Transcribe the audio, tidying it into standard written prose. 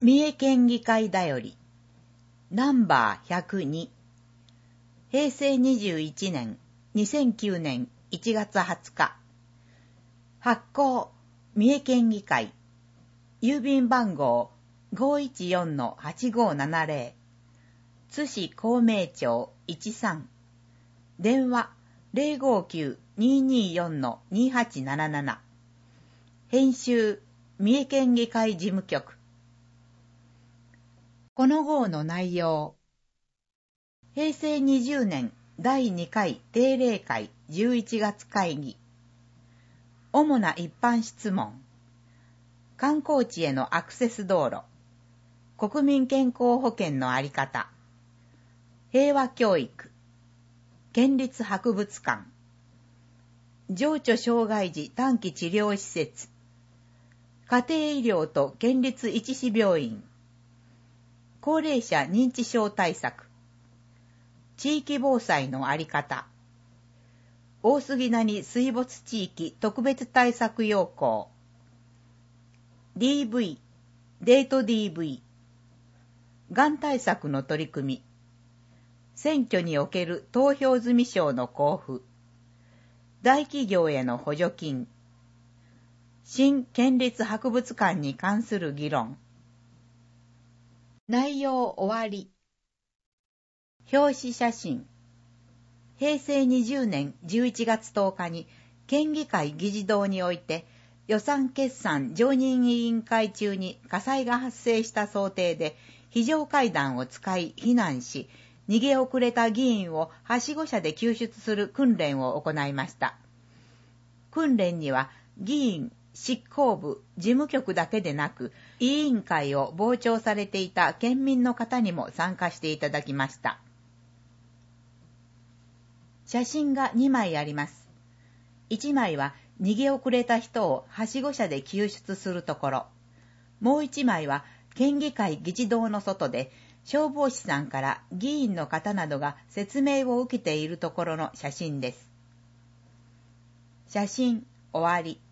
三重県議会だよりナンバー102平成21年2009年1月20日発行三重県議会郵便番号 514-8570 津市孔明町13電話 059-224-2877 編集三重県議会事務局。この号の内容。平成20年第2回定例会11月会議。主な一般質問。観光地へのアクセス道路。国民健康保険のあり方。平和教育。県立博物館。情緒障害児短期治療施設。家庭医療と県立一市病院。高齢者認知症対策。地域防災のあり方。大杉谷水没地域特別対策要項。DV、デート DV。がん対策の取り組み。選挙における投票済証の交付。大企業への補助金。新県立博物館に関する議論。内容終わり。表紙写真。平成20年11月10日に県議会議事堂において予算決算常任委員会中に火災が発生した想定で非常階段を使い避難し、逃げ遅れた議員をはしご車で救出する訓練を行いました。訓練には議員、執行部、事務局だけでなく、委員会を傍聴されていた県民の方にも参加していただきました。写真が2枚あります。1枚は逃げ遅れた人をはしご車で救出するところ、もう1枚は県議会議事堂の外で消防士さんから議員の方などが説明を受けているところの写真です。写真終わり。